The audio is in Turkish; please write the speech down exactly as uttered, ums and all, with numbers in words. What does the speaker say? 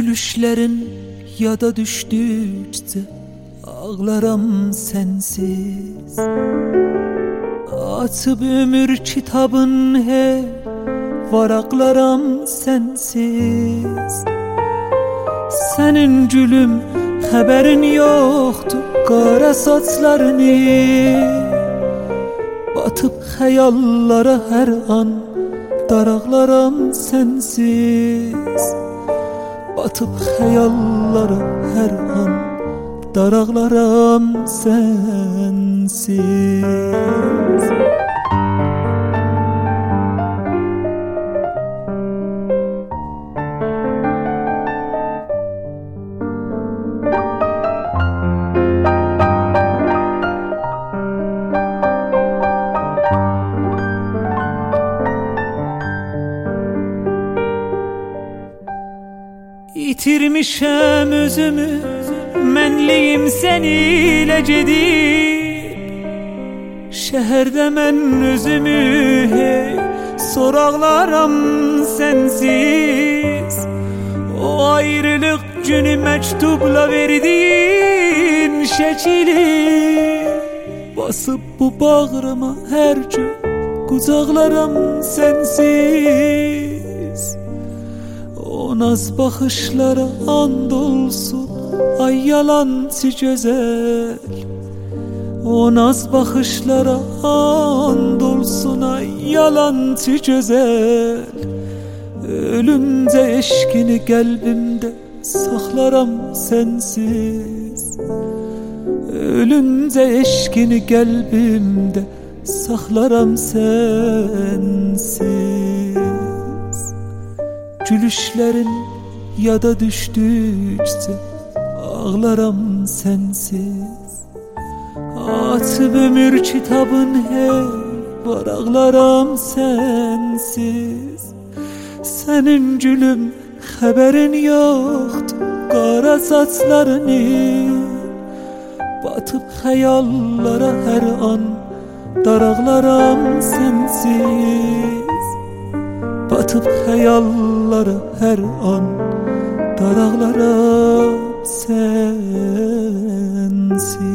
Gülüşlerin yada düştükçe ağlaram sensiz. Açıp ömür kitabın he varaqlaram sensiz. Senin gülüm haberin yoktu qara saçlarını. Batıp hayallara her an daraqlaram sensiz. Batıp hayallara her an daraqlaram sensiz. İtirmişəm özümü, mənliyim sənilə gedib. Şəhərdə mən özümü hey soraqlaram sensiz. O ayrılıq günü məktubla verdiyin şəkili basıb bu bağrıma hər gün qucaqlaram sensiz. O naz bakışlara and olsun ay yalancı güzel. O naz bakışlara and olsun ay yalancı güzel. Ölümce eşkini kalbimde saxlaram sensiz. Ölümce eşkini kalbimde saxlaram sensiz. Gülüşlerin yada düştükçe ağlaram sensiz. Açıp ömür kitabın hey varaqlaram sensiz. Senin gülüm haberin yoktu qara saçlarını. Batıp hayallara her an daraqlaram sensiz. Batıp hayallara her an daraqlaram sensiz.